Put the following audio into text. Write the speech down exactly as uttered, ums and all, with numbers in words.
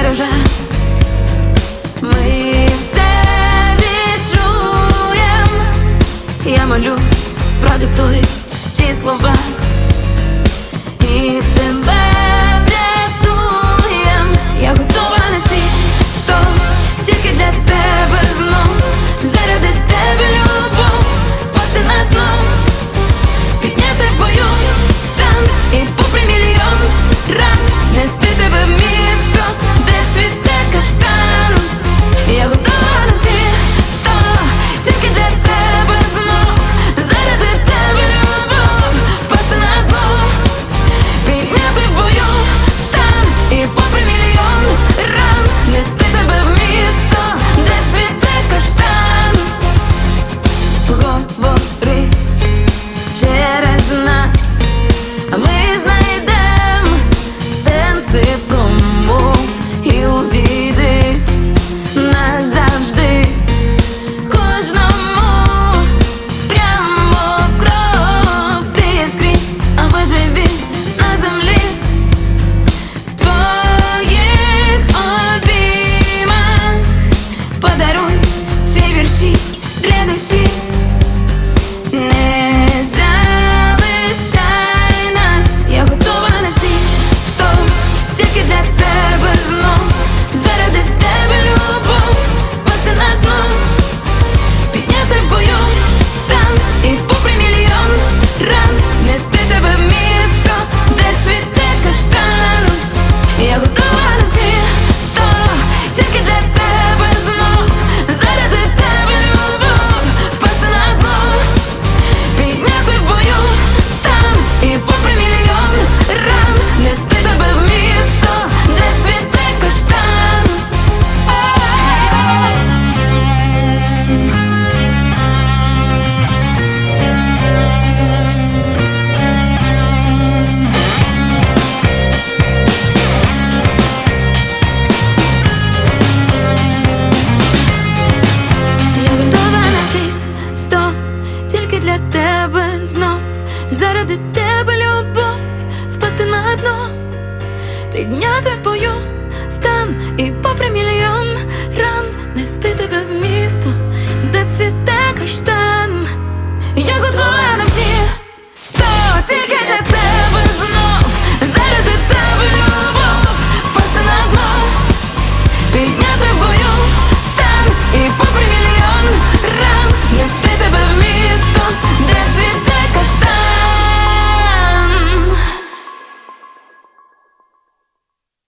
вже ми все відчуєм. Я молю, продиктуй ті слова і себе врятуєм. Я готова на всі сто, тільки для тебе знов, заради тебе любов, впасти на дно, підняти в бою стан і попри мільйон ран нести тебе в місто, де цвіте каштан. Я готова на всі сто, тільки для тебе знов, заради тебе любов, впасти на дно, підняти в бою стан і попри мільйон ран нести тебе в місто, де цвіте каштан. Говори через нас, а ми знайдем сенси промов і увійди назавжди кожному прямо в кров. Ти є скрізь, а ми живі на землі, в твоїх обіймах. Подаруй ці вірші для душі, не залишай нас. Я готова на всі сто, тільки для тебе знов, заради тебе любов, впасти на дно, підняти в бою стан і попри мільйон ран нести тебе в місто, де цвіте каштан. Я готова на всі сто, тільки для тебе знов, заради тебе любов, впасти на дно, підняти в бою стан і попри мільйон ран нести тебе в місто, де цвіте каштан. Я готова на всі сто, тільки для тебе знов, заради тебе любов, впасти на дно, підняти в бою стан і попри мільйон ран нести тебе в місто, де цвіте каштан. Я готова на всі